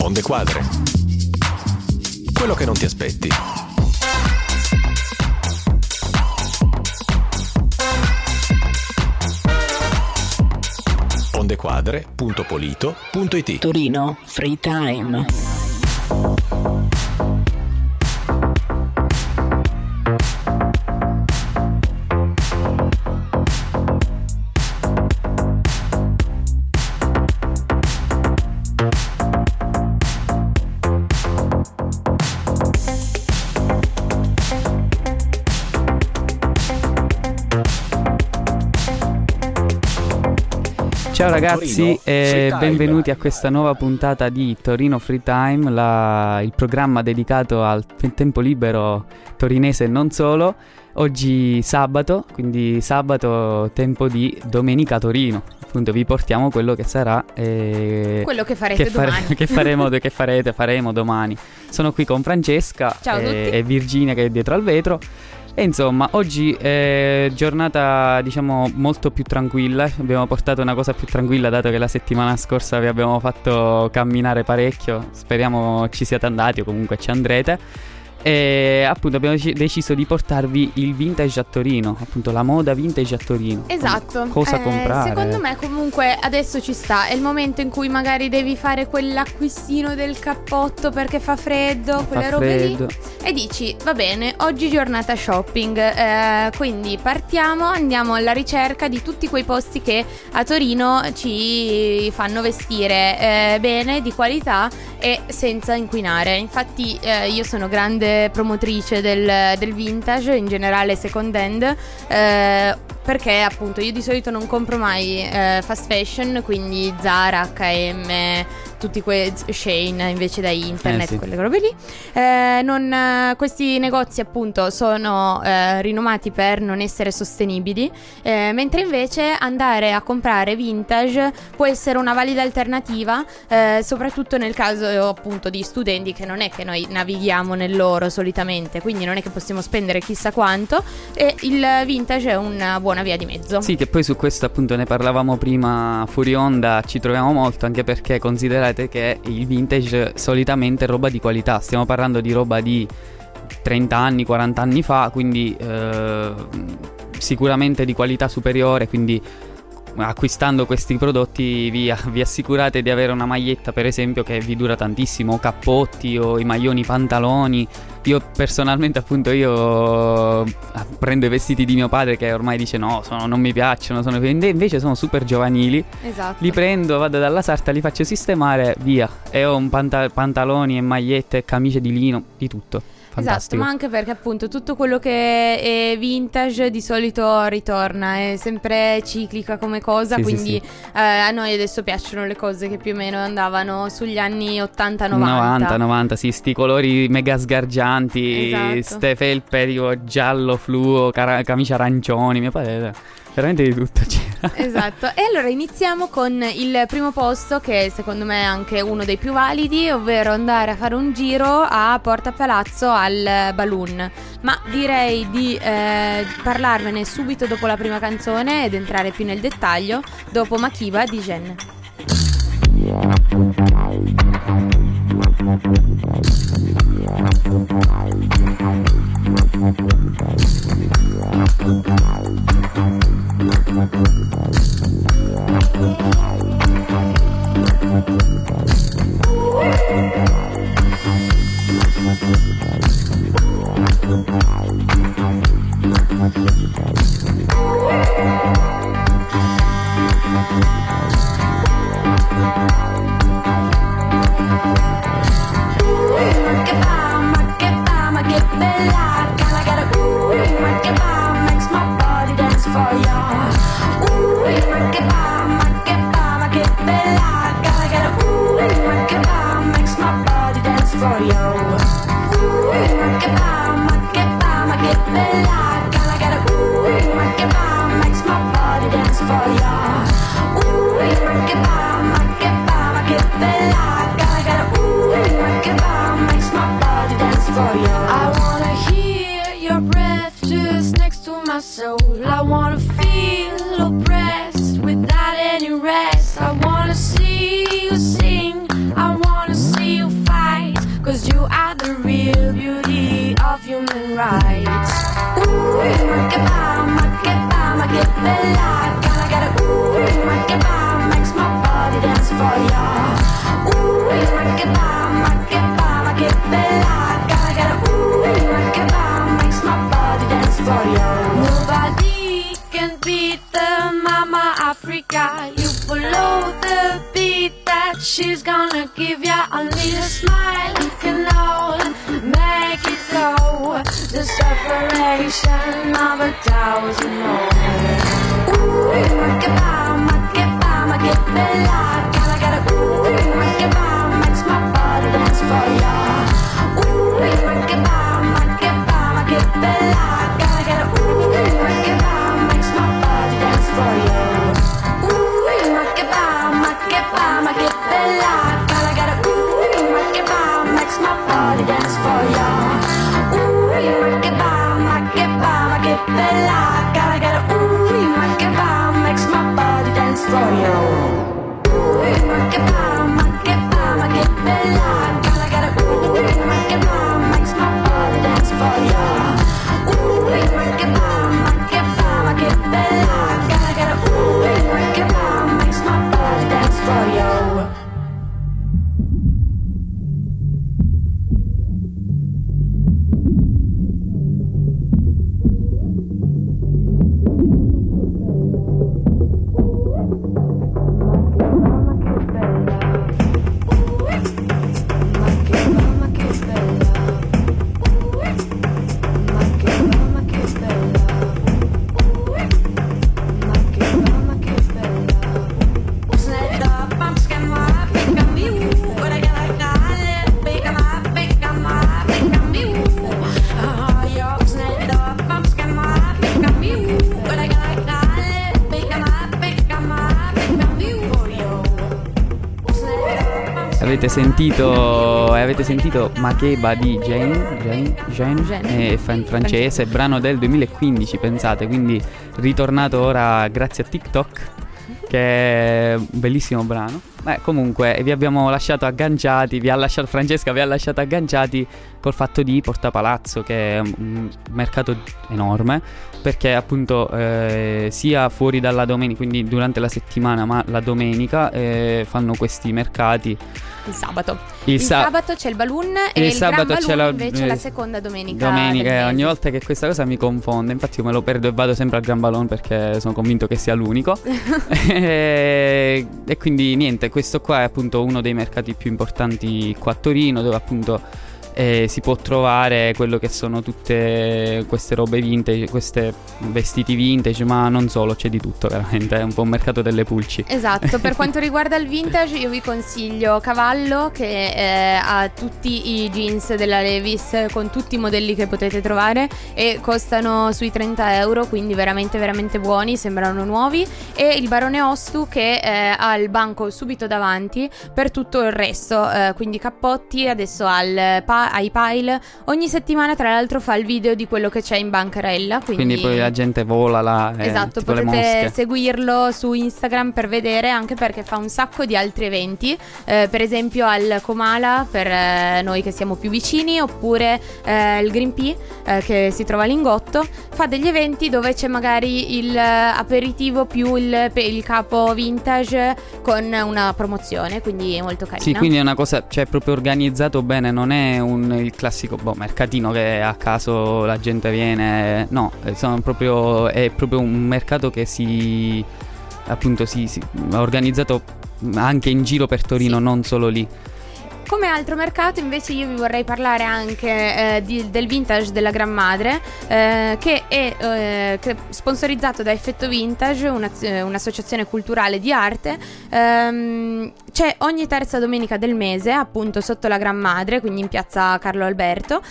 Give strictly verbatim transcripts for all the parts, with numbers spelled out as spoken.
Onde Quadre. Quello che non ti aspetti. ondequadre punto polito punto it. Torino Free Time. Ciao ragazzi e benvenuti a questa nuova puntata di Torino Free Time, la, il programma dedicato al tempo libero torinese e non solo. Oggi sabato, quindi sabato tempo di Domenica Torino. Appunto vi portiamo quello che sarà eh, quello che farete che fare, domani che faremo, che farete, faremo domani. Sono qui con Francesca e, e Virginia che è dietro al vetro. E insomma, oggi è giornata diciamo molto più tranquilla. Abbiamo portato una cosa più tranquilla dato che la settimana scorsa vi abbiamo fatto camminare parecchio. Speriamo ci siate andati o comunque ci andrete. E appunto abbiamo deciso di portarvi il vintage a Torino, appunto la moda vintage a Torino. Esatto. Cosa eh, comprare? Secondo me comunque adesso ci sta. È il momento in cui magari devi fare quell'acquistino del cappotto perché fa freddo, fa quelle robe freddo. lì. E dici va bene, oggi giornata shopping, eh, quindi partiamo, andiamo alla ricerca di tutti quei posti che a Torino ci fanno vestire eh, bene, di qualità e senza inquinare. Infatti eh, io sono grande promotrice del, del vintage, in generale second hand, eh, perché appunto io di solito non compro mai eh, fast fashion, quindi Zara, acca e emme, tutti quei Shein invece da internet, eh sì. quelle robe lì. Eh, non, eh, questi negozi appunto sono eh, rinomati per non essere sostenibili, eh, mentre invece andare a comprare vintage può essere una valida alternativa, eh, soprattutto nel caso appunto di studenti, che non è che noi navighiamo nell'oro solitamente, quindi non è che possiamo spendere chissà quanto, e il vintage è una buona via di mezzo. Sì, che poi su questo appunto ne parlavamo prima fuori onda, ci troviamo molto, anche perché considerate che il vintage solitamente è roba di qualità. Stiamo parlando di roba di trenta anni, quaranta anni fa, quindi eh, sicuramente di qualità superiore, quindi acquistando questi prodotti vi, vi assicurate di avere una maglietta per esempio che vi dura tantissimo, o cappotti o i maglioni, pantaloni. Io personalmente appunto io prendo i vestiti di mio padre che ormai dice no, sono, non mi piacciono, sono, invece sono super giovanili. Esatto. Li prendo, vado dalla sarta, li faccio sistemare, via. E ho un panta- pantaloni e magliette e camicie di lino, di tutto. Fantastico. Esatto, ma anche perché appunto tutto quello che è vintage di solito ritorna, è sempre ciclica come cosa, sì, quindi sì, sì. Eh, a noi adesso piacciono le cose che più o meno andavano sugli anni ottanta novanta. novanta novanta, sì, sti colori mega sgargianti, Esatto. ste felpe tipo giallo fluo, cara- camicia arancioni, mio padre, veramente di tutto c'era. Esatto, e allora iniziamo con il primo posto, che secondo me è anche uno dei più validi, ovvero andare a fare un giro a Porta Palazzo al Balloon. Ma direi di eh, parlarvene subito dopo la prima canzone ed entrare più nel dettaglio dopo Makiba di Gen. I wanna feel oppressed without any rest. I wanna see you sing, I wanna see you right. Ooh, ma che va, ma che va, ma che bella. Gotta get it, ooh, ma che va, makes my body dance for ya. Ooh, ma che va, ma che va, ma che bella. Gotta get it, ooh, ma che va, makes my body dance for ya. Nobody can beat the Mama Africa. You follow the beat that she's gonna give ya. Only a smile can all make it go. The separation of a thousand more. Ooh, ma che va, ma che va, ma che bella. Gotta get it, ooh, ma che va, makes my body dance for ya. Ooh, ma che va, ma che va, ma che bella. Gotta get it, ooh, ma che va, makes my body dance for ya. Ooh, ma che va, ma che va, ma che bella. Gotta get it, ooh, ma che va, makes my body dance for ya. Ooh, ma che va, ma che va, ma che bella. Gotta get it, ooh, ma che va, makes my body dance for ya. Ooh, ma che va, ma che va, ma che bella. Gotta get it, ooh, ma che va, makes my body dance for ya. Ooh, ma che va, ma che va, ma che bella. Gotta get it, ooh, ma che va, makes my body dance for ya. Avete sentito, avete sentito Makeba di Jane, Jane, Jane, Jane. Eh, fa- in francese, brano del duemilaquindici, pensate, quindi ritornato ora grazie a TikTok, che è un bellissimo brano. Beh, comunque vi abbiamo lasciato agganciati, vi ha lasciato Francesca, vi ha lasciato agganciati col fatto di Porta Palazzo, che è un mercato enorme, perché appunto eh, sia fuori dalla domenica, quindi durante la settimana, ma la domenica eh, fanno questi mercati. Il sabato. Il, Il sa- sabato c'è il balloon e il il sabato gran c'è balloon la- invece eh, la seconda domenica. Domenica, del eh, mese. ogni volta che questa cosa mi confonde, infatti io me lo perdo e vado sempre al Gran Balloon perché sono convinto che sia l'unico. e, e quindi niente, questo qua è appunto uno dei mercati più importanti qua a Torino, dove appunto eh, si può trovare quello che sono tutte queste robe vintage, questi vestiti vintage, ma non solo, c'è di tutto veramente, è un po' un mercato delle pulci. Esatto, per quanto riguarda il vintage io vi consiglio Cavallo, che eh, ha tutti i jeans della Levi's con tutti i modelli che potete trovare e costano sui trenta euro, quindi veramente veramente buoni, sembrano nuovi. E il Barone Ostu, che eh, ha il banco subito davanti per tutto il resto, eh, quindi cappotti, adesso al pa- ai pile, ogni settimana tra l'altro fa il video di quello che c'è in bancarella, quindi, Quindi poi la gente vola là, eh, esatto, tipo le potete mosche. seguirlo su Instagram per vedere, anche perché fa un sacco di altri eventi, eh, per esempio al Comala per eh, noi che siamo più vicini, oppure eh, il Green Pea eh, che si trova a Lingotto, fa degli eventi dove c'è magari il eh, aperitivo più il, pe- il capo vintage con una promozione, quindi è molto carina. Sì, quindi è una cosa, cioè proprio organizzato bene, non è un il classico boh, mercatino che a caso la gente viene, no, sono proprio, è proprio un mercato che si appunto si, si ha organizzato anche in giro per Torino, Sì. non solo lì. Come altro mercato invece io vi vorrei parlare anche eh, di- del vintage della Gran Madre, eh, che è eh, che è sponsorizzato da Effetto Vintage, un'az- eh, un'associazione culturale di arte. Ehm, c'è ogni terza domenica del mese, appunto sotto la Gran Madre, quindi in piazza Carlo Alberto.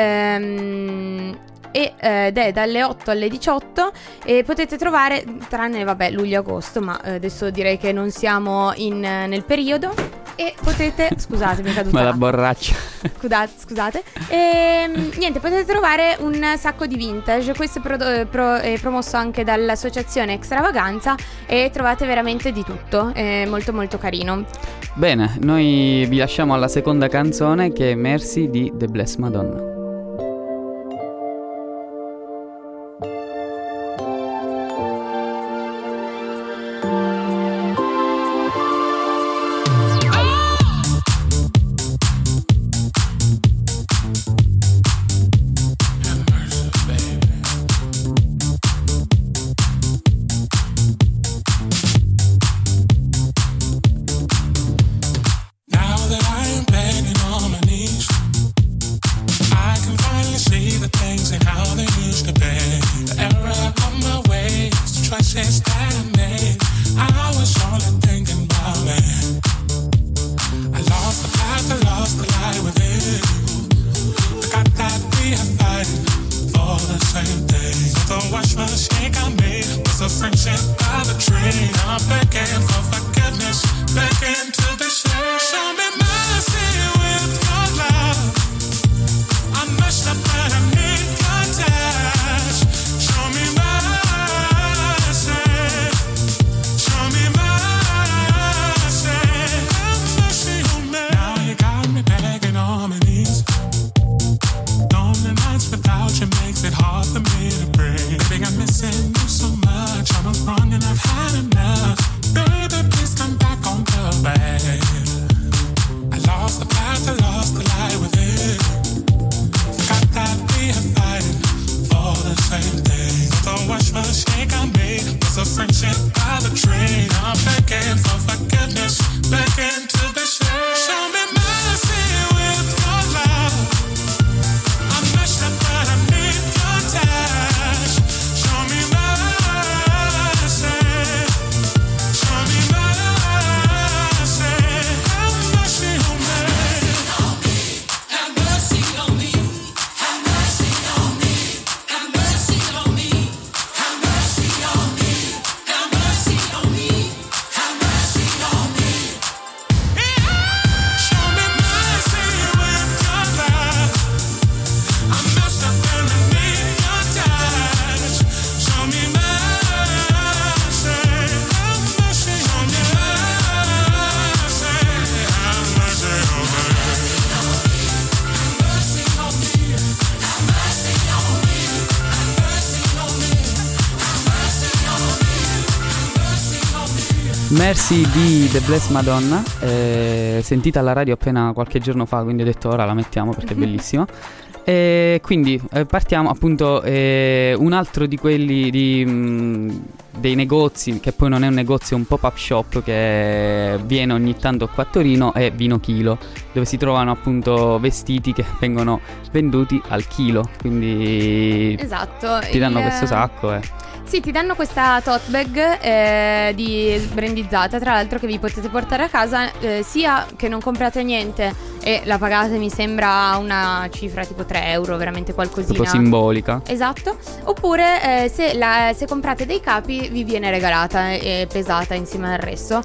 Ehm, e, eh, ed è dalle otto alle diciotto e potete trovare, tranne vabbè luglio-agosto, ma eh, adesso direi che non siamo in, nel periodo. E potete, scusate, mi è caduta Ma la borraccia. Scusate, scusate. E, niente, potete trovare un sacco di vintage. Questo è, prodo- eh, pro- è promosso anche dall'associazione Extravaganza e trovate veramente di tutto. È molto molto carino. Bene, noi vi lasciamo alla seconda canzone, che è Mercy di The Blessed Madonna. lost the light within. Forgot that we are fighting for the same thing. The wash machine I made was a friendship by the train. I'm begging for forgiveness, begging to be shared. Show me mercy with your love. I'm messed up but I need your touch. Show me mercy. Show me mercy. Have mercy on me. Now you got me begging on my knees. Lonely nights without you makes it hard for me to breathe. Baby, I'm missing you so much. I'm wrong and I've had enough. Baby, please come back on the way. I lost the path, I lost the light within. Forgot that we are fighting for the same thing. The wash machine I made was a friendship by the train. I'm begging for forgiveness, begging to be shared. Show me mercy with your love. I'm messed up but I need your touch. Show me mercy. Show me mercy. Have mercy on me. Have mercy on me. Have mercy on me. Have mercy on me. Have mercy on me. Have mercy on me. Have mercy on me. Show me mercy with your love. I'm messed up and I need your touch. Show me mercy. Have mercy on me. Mercy. Have mercy on me. Have mercy on me. Have mercy on me. Have mercy on me. Have mercy on me. Have mercy on me. Mercy di The Blessed Madonna, eh, sentita alla radio appena qualche giorno fa, quindi ho detto ora la mettiamo perché è bellissima. E quindi eh, partiamo appunto, eh, un altro di quelli di, mh, dei negozi, che poi non è un negozio, è un pop-up shop che viene ogni tanto qua a Torino, è Vino Chilo, dove si trovano appunto vestiti che vengono venduti al chilo, quindi Esatto. ti danno il- questo sacco, eh. Sì, ti danno questa tote bag eh, di brandizzata, tra l'altro, che vi potete portare a casa, eh, sia che non comprate niente e la pagate, mi sembra una cifra tipo tre euro, veramente qualcosina. Tipo simbolica. Esatto. Oppure eh, se, la- se comprate dei capi vi viene regalata e pesata insieme al resto.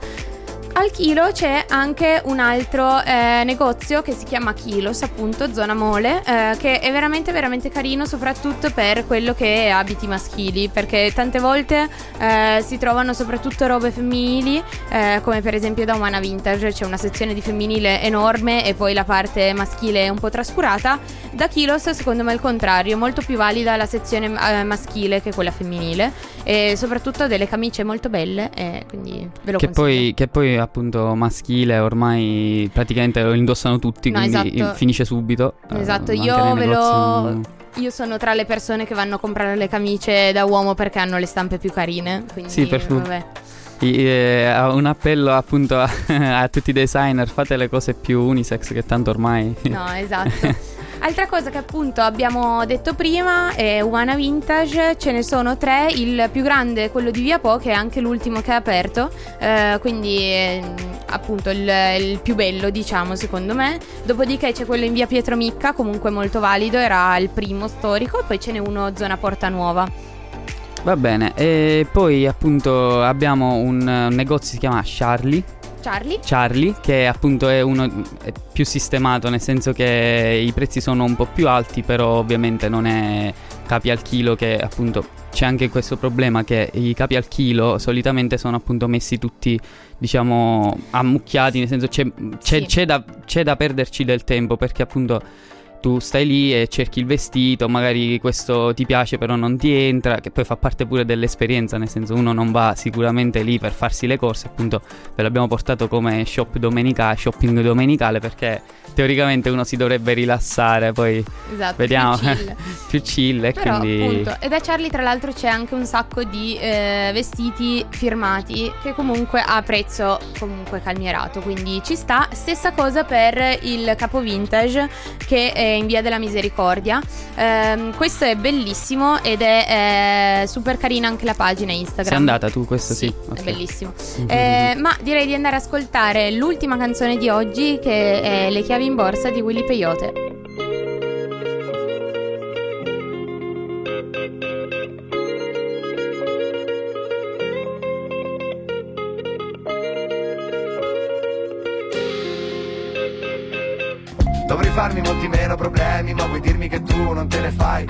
Al chilo c'è anche un altro eh, negozio che si chiama Kilos, appunto, zona Mole, eh, che è veramente veramente carino, soprattutto per quello che è abiti maschili, perché tante volte eh, si trovano soprattutto robe femminili, eh, come per esempio da Umana Vintage c'è una sezione di femminile enorme e poi la parte maschile è un po' trascurata. Da Kilos secondo me è il contrario, molto più valida la sezione eh, maschile che quella femminile, e soprattutto delle camicie molto belle, e quindi ve lo Che consiglio. poi, che poi appunto maschile ormai praticamente lo indossano tutti, No, quindi esatto. finisce subito. Esatto, Eh, anche io nei ve negozi lo... non- Io sono tra le persone che vanno a comprare le camicie da uomo perché hanno le stampe più carine, quindi Sì, per fu- vabbè. I- eh, un appello appunto a, a tutti i designer: fate le cose più unisex, che tanto ormai No, esatto. Altra cosa che appunto abbiamo detto prima è Umana Vintage, ce ne sono tre, il più grande è quello di Via Po, che è anche l'ultimo che è aperto, eh, quindi eh, appunto il, il più bello, diciamo, secondo me. Dopodiché c'è quello in Via Pietro Micca, comunque molto valido, era il primo storico, e poi ce n'è uno zona Porta Nuova. va bene. E poi appunto abbiamo un, un negozio, si chiama Charlie Charlie? Charlie, che appunto è uno è più sistemato, nel senso che i prezzi sono un po' più alti, però ovviamente non è capi al chilo, che appunto c'è anche questo problema che i capi al chilo solitamente sono appunto messi tutti, diciamo, ammucchiati, nel senso c'è, c'è, Sì. c'è da, c'è da perderci del tempo, perché appunto tu stai lì e cerchi il vestito, magari questo ti piace però non ti entra, che poi fa parte pure dell'esperienza, nel senso uno non va sicuramente lì per farsi le corse, appunto ve l'abbiamo portato come shop domenica, shopping domenicale, perché teoricamente uno si dovrebbe rilassare, poi Esatto, vediamo più chill. più chill, e Però quindi appunto, e da Charlie tra l'altro c'è anche un sacco di eh, vestiti firmati che comunque a prezzo comunque calmierato, quindi ci sta. Stessa cosa per il capo vintage che è in via della Misericordia. Ehm, questo è bellissimo ed è eh, super carina anche la pagina Instagram. sei andata tu, questo sì, Sì, ok. è bellissimo. Eh, ma direi di andare ad ascoltare l'ultima canzone di oggi, che è Le chiavi in borsa di Willy Peyote. Dovrei farmi molti meno problemi, ma vuoi dirmi che tu non te ne fai?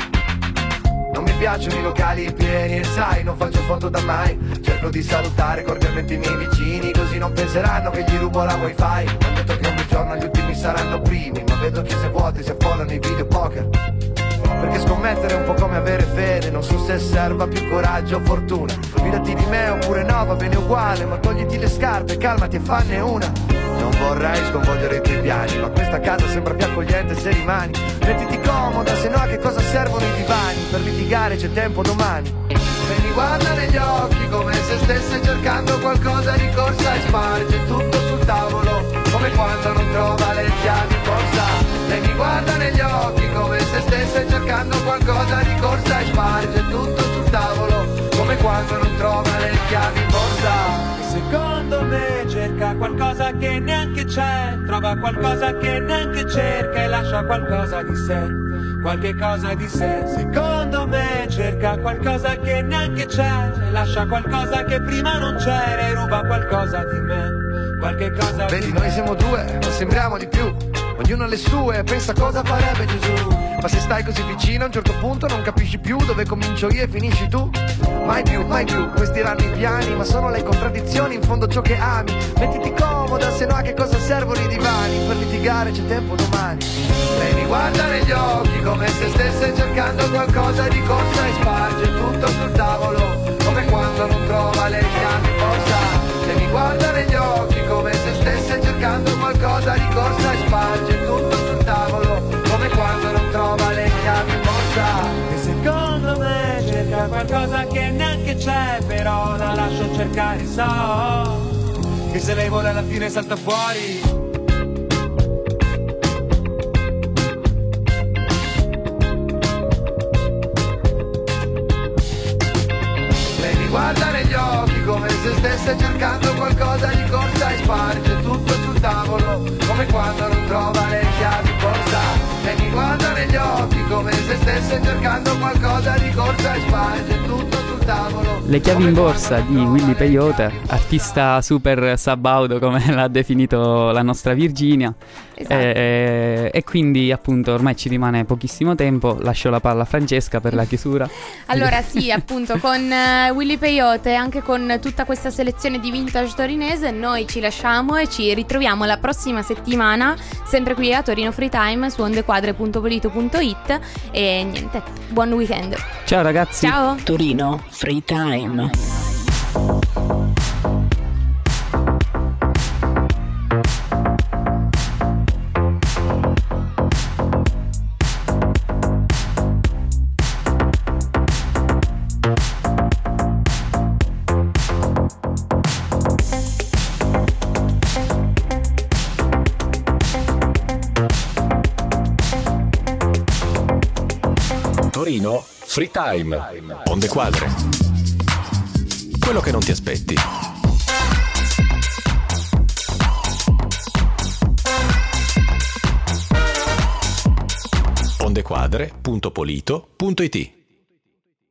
Non mi piacciono i locali pieni e sai, non faccio foto da mai. Cerco di salutare cordialmente i miei vicini, così non penseranno che gli rubo la wifi. Ho detto che ogni giorno gli ultimi saranno primi, ma vedo chiese vuote si affollano i video poker. Perché scommettere è un po' come avere fede, non so se serva più coraggio o fortuna. Fidati di me oppure no, va bene uguale, ma togliti le scarpe, calmati e fanne una. Non vorrei sconvolgere i tuoi piani, ma questa casa sembra più accogliente se rimani. Mettiti comoda, se no a che cosa servono i divani? Per litigare c'è tempo domani. E mi guarda negli occhi come se stesse cercando qualcosa di corsa e sparge tutto sul tavolo, come quando non trova le chiavi in borsa. Lei mi guarda negli occhi come se stesse cercando qualcosa di corsa e sparge tutto sul tavolo, come quando non trova le chiavi in borsa. Secondo me cerca qualcosa che neanche c'è, trova qualcosa che neanche cerca e lascia qualcosa di sé, qualche cosa di sé. Secondo me cerca qualcosa che neanche c'è, e lascia qualcosa che prima non c'era e ruba qualcosa di me, qualche cosa di Vedi, me. noi siamo due, ma sembriamo di più. Ognuno ha le sue, pensa cosa farebbe Gesù. Ma se stai così vicino a un certo punto non capisci più dove comincio io e finisci tu. Mai più, mai più, questi erano i piani, ma sono le contraddizioni in fondo ciò che ami. Mettiti comoda, se no a che cosa servono i divani? Per litigare c'è tempo domani. Lei mi guarda negli occhi come se stesse cercando qualcosa di corsa e sparge tutto sul tavolo, come quando non trova le chiavi in borsa. Lei mi guarda negli occhi come se stesse cercando qualcosa di corsa e sparge tutto sul tavolo, come quando non trova le chiavi in borsa. E secondo me cerca qualcosa che neanche c'è, però la lascio cercare, so che se lei vuole alla fine salta fuori. Guarda negli occhi come se stesse cercando qualcosa di corsa e sparge tutto sul tavolo, come quando non trova le chiavi in borsa. E mi guarda negli occhi come se stesse cercando qualcosa di corsa e sparge tutto sul tavolo. Le chiavi in borsa di Willy Peyote, artista super sabaudo come l'ha definito la nostra Virginia. Esatto. E, e quindi appunto ormai ci rimane pochissimo tempo, lascio la palla a Francesca per la chiusura. Allora sì, appunto con uh, Willy Peyote, anche con tutta questa selezione di vintage torinese, noi ci lasciamo e ci ritroviamo la prossima settimana, sempre qui a Torino Free Time su ondequadre punto polito punto it. E niente, buon weekend. Ciao ragazzi. Ciao. Torino Free Time. Torino Free Time. Onde Quadre. Quello che non ti aspetti. ondequadre punto polito punto it